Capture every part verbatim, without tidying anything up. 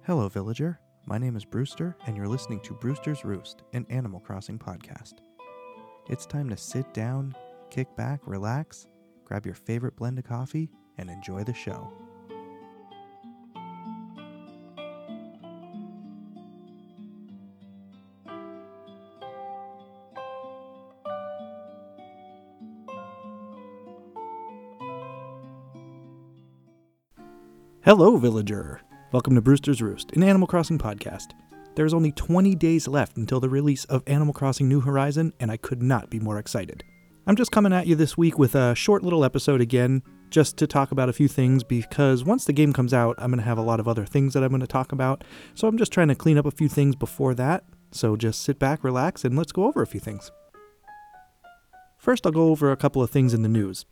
Hello, villager. My name is Brewster, and you're listening to Brewster's Roost, an Animal Crossing podcast. It's time to sit down, kick back, relax, grab your favorite blend of coffee, and enjoy the show. Hello, villager. Welcome to Brewster's Roost, an Animal Crossing podcast. There's only twenty days left until the release of Animal Crossing New Horizon, and I could not be more excited. I'm just coming at you this week with a short little episode again, just to talk about a few things, because once the game comes out, I'm going to have a lot of other things that I'm going to talk about, so I'm just trying to clean up a few things before that, so just sit back, relax, and let's go over a few things. First, I'll go over a couple of things in the news.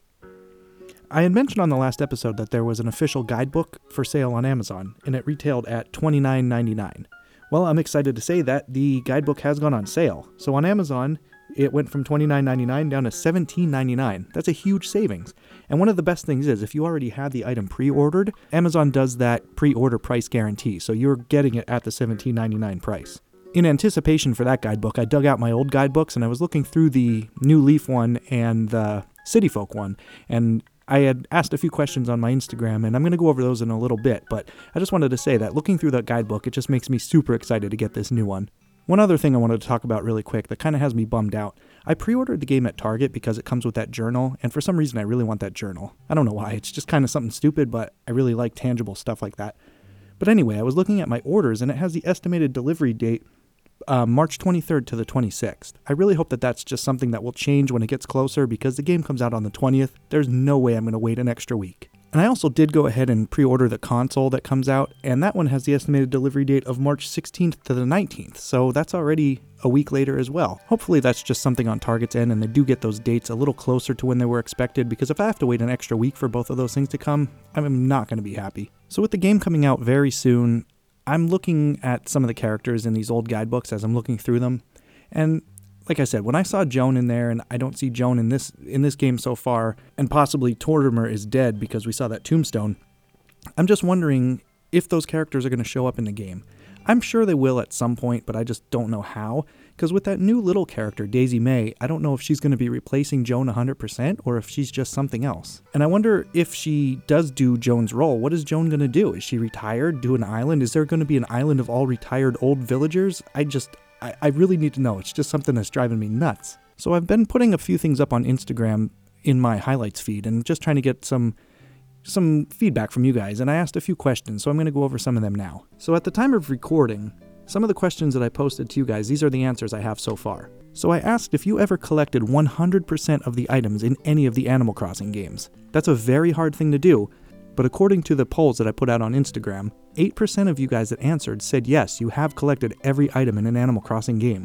I had mentioned on the last episode that there was an official guidebook for sale on Amazon, and it retailed at twenty-nine ninety-nine. Well, I'm excited to say that the guidebook has gone on sale. So on Amazon, it went from twenty-nine ninety-nine down to seventeen ninety-nine. That's a huge savings. And one of the best things is, if you already had the item pre-ordered, Amazon does that pre-order price guarantee, so you're getting it at the seventeen ninety-nine price. In anticipation for that guidebook, I dug out my old guidebooks, and I was looking through the New Leaf one and the City Folk one, and I had asked a few questions on my Instagram, and I'm going to go over those in a little bit, but I just wanted to say that looking through that guidebook, it just makes me super excited to get this new one. One other thing I wanted to talk about really quick that kind of has me bummed out. I pre-ordered the game at Target because it comes with that journal, and for some reason I really want that journal. I don't know why, it's just kind of something stupid, but I really like tangible stuff like that. But anyway, I was looking at my orders, and it has the estimated delivery date Uh, March twenty-third to the twenty-sixth. I really hope that that's just something that will change when it gets closer, because the game comes out on the twentieth. There's no way I'm going to wait an extra week. And I also did go ahead and pre-order the console that comes out, and that one has the estimated delivery date of March sixteenth to the nineteenth, so that's already a week later as well. Hopefully that's just something on Target's end, and they do get those dates a little closer to when they were expected, because if I have to wait an extra week for both of those things to come, I'm not going to be happy. So with the game coming out very soon, I'm looking at some of the characters in these old guidebooks as I'm looking through them, and like I said, when I saw Joan in there, and I don't see Joan in this in this game so far, and possibly Tortimer is dead because we saw that tombstone, I'm just wondering if those characters are going to show up in the game. I'm sure they will at some point, but I just don't know how, because with that new little character, Daisy May, I don't know if she's going to be replacing Joan one hundred percent or if she's just something else. And I wonder if she does do Joan's role, what is Joan going to do? Is she retired? Do an island? Is there going to be an island of all retired old villagers? I just, I, I really need to know. It's just something that's driving me nuts. So I've been putting a few things up on Instagram in my highlights feed and just trying to get some some feedback from you guys, and I asked a few questions, so I'm going to go over some of them now. So at the time of recording, some of the questions that I posted to you guys, these are the answers I have so far. So I asked if you ever collected one hundred percent of the items in any of the Animal Crossing games. That's a very hard thing to do, but according to the polls that I put out on Instagram, eight percent of you guys that answered said yes, you have collected every item in an Animal Crossing game.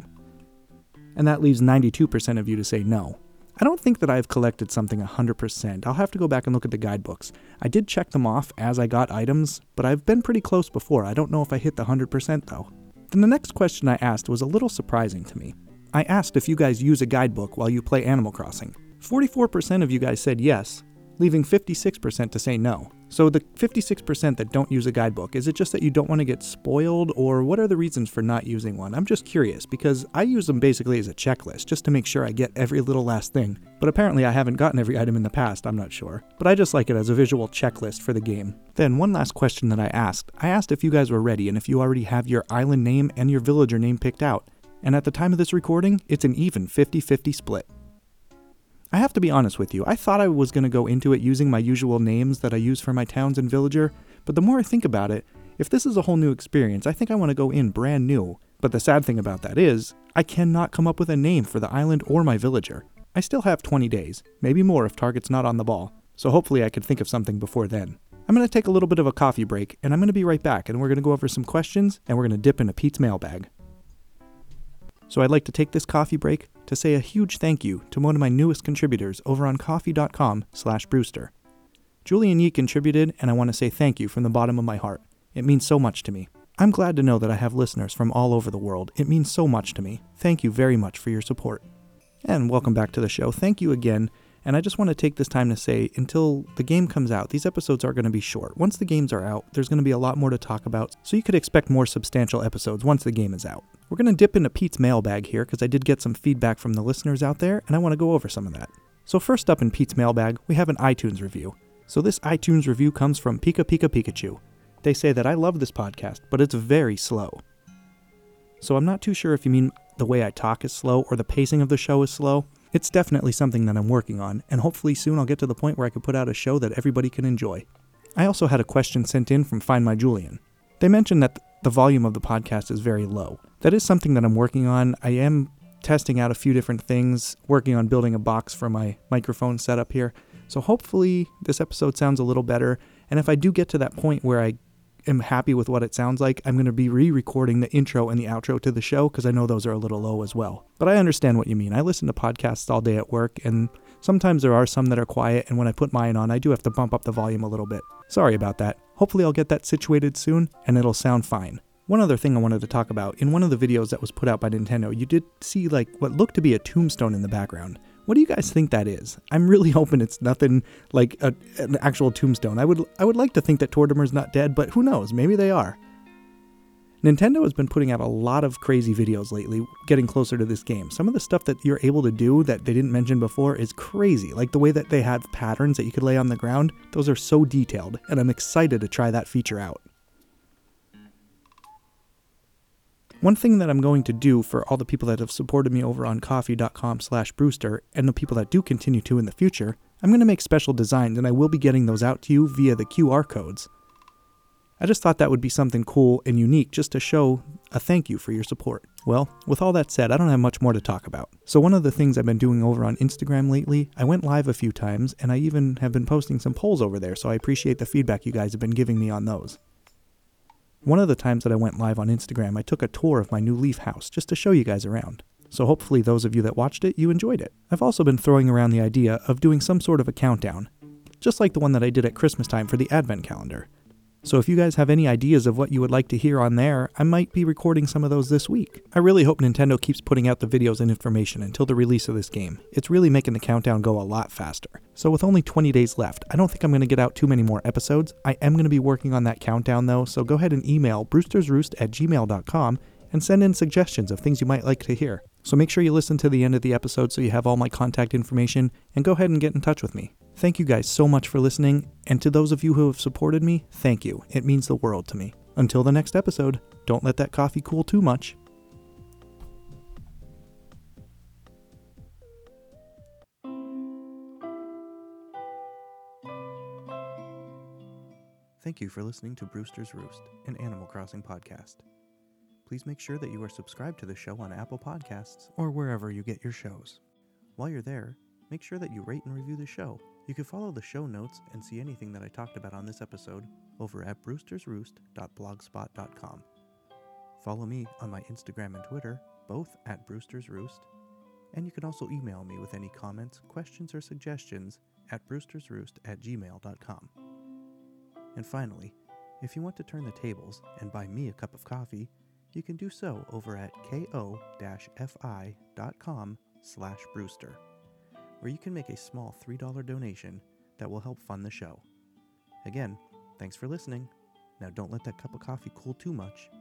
And that leaves ninety-two percent of you to say no. I don't think that I've collected something one hundred percent. I'll have to go back and look at the guidebooks. I did check them off as I got items, but I've been pretty close before. I don't know if I hit the one hundred percent though. Then the next question I asked was a little surprising to me. I asked if you guys use a guidebook while you play Animal Crossing. forty-four percent of you guys said yes, leaving fifty-six percent to say no. So the fifty-six percent that don't use a guidebook, is it just that you don't want to get spoiled, or what are the reasons for not using one? I'm just curious, because I use them basically as a checklist, just to make sure I get every little last thing. But apparently I haven't gotten every item in the past, I'm not sure. But I just like it as a visual checklist for the game. Then one last question that I asked, I asked if you guys were ready and if you already have your island name and your villager name picked out. And at the time of this recording, it's an even fifty-fifty split. I have to be honest with you, I thought I was going to go into it using my usual names that I use for my towns and villager, but the more I think about it, if this is a whole new experience, I think I want to go in brand new. But the sad thing about that is, I cannot come up with a name for the island or my villager. I still have twenty days, maybe more if Target's not on the ball, so hopefully I can think of something before then. I'm going to take a little bit of a coffee break, and I'm going to be right back, and we're going to go over some questions, and we're going to dip into Pete's mailbag. So I'd like to take this coffee break to say a huge thank you to one of my newest contributors over on coffee dot com slash Brewster. Julian Yee contributed, and I want to say thank you from the bottom of my heart. It means so much to me. I'm glad to know that I have listeners from all over the world. It means so much to me. Thank you very much for your support. And welcome back to the show. Thank you again, And I just want to take this time to say, until the game comes out, these episodes are going to be short. Once the games are out, there's going to be a lot more to talk about, so you could expect more substantial episodes once the game is out. We're going to dip into Pete's mailbag here, because I did get some feedback from the listeners out there, and I want to go over some of that. So first up in Pete's mailbag, we have an iTunes review. So this iTunes review comes from Pika Pika Pikachu. They say that I love this podcast, but it's very slow. So I'm not too sure if you mean the way I talk is slow or the pacing of the show is slow. It's definitely something that I'm working on, and hopefully soon I'll get to the point where I can put out a show that everybody can enjoy. I also had a question sent in from Find My Julian. They mentioned that the volume of the podcast is very low. That is something that I'm working on. I am testing out a few different things, working on building a box for my microphone setup here. So hopefully this episode sounds a little better, and if I do get to that point where I am happy with what it sounds like, I'm going to be re-recording the intro and the outro to the show because I know those are a little low as well. But I understand what you mean. I listen to podcasts all day at work, and sometimes there are some that are quiet, and when I put mine on, I do have to bump up the volume a little bit. Sorry about that. Hopefully I'll get that situated soon, and it'll sound fine. One other thing I wanted to talk about, in one of the videos that was put out by Nintendo, you did see like what looked to be a tombstone in the background. What do you guys think that is? I'm really hoping it's nothing like a, an actual tombstone. I would I would like to think that Tortimer's not dead, but who knows? Maybe they are. Nintendo has been putting out a lot of crazy videos lately, getting closer to this game. Some of the stuff that you're able to do that they didn't mention before is crazy. Like the way that they have patterns that you could lay on the ground. Those are so detailed, and I'm excited to try that feature out. One thing that I'm going to do for all the people that have supported me over on ko-fi.com slash Brewster and the people that do continue to in the future, I'm going to make special designs, and I will be getting those out to you via the Q R codes. I just thought that would be something cool and unique just to show a thank you for your support. Well, with all that said, I don't have much more to talk about. So one of the things I've been doing over on Instagram lately, I went live a few times, and I even have been posting some polls over there, so I appreciate the feedback you guys have been giving me on those. One of the times that I went live on Instagram, I took a tour of my new Leaf house just to show you guys around. So hopefully those of you that watched it, you enjoyed it. I've also been throwing around the idea of doing some sort of a countdown, just like the one that I did at Christmas time for the Advent calendar. So if you guys have any ideas of what you would like to hear on there, I might be recording some of those this week. I really hope Nintendo keeps putting out the videos and information until the release of this game. It's really making the countdown go a lot faster. So with only twenty days left, I don't think I'm going to get out too many more episodes. I am going to be working on that countdown though, so go ahead and email brewstersroost at gmail dot com and send in suggestions of things you might like to hear. So make sure you listen to the end of the episode so you have all my contact information, and go ahead and get in touch with me. Thank you guys so much for listening, and to those of you who have supported me, thank you. It means the world to me. Until the next episode, don't let that coffee cool too much. Thank you for listening to Brewster's Roost, an Animal Crossing podcast. Please make sure that you are subscribed to the show on Apple Podcasts or wherever you get your shows. While you're there, make sure that you rate and review the show. You can follow the show notes and see anything that I talked about on this episode over at brewsters roost dot blogspot dot com. Follow me on my Instagram and Twitter, both at Brewster's Roost, and you can also email me with any comments, questions, or suggestions at brewstersroost at gmail dot com. And finally, if you want to turn the tables and buy me a cup of coffee, you can do so over at ko-fi.com slash Brewster, where you can make a small three dollars donation that will help fund the show. Again, thanks for listening. Now don't let that cup of coffee cool too much,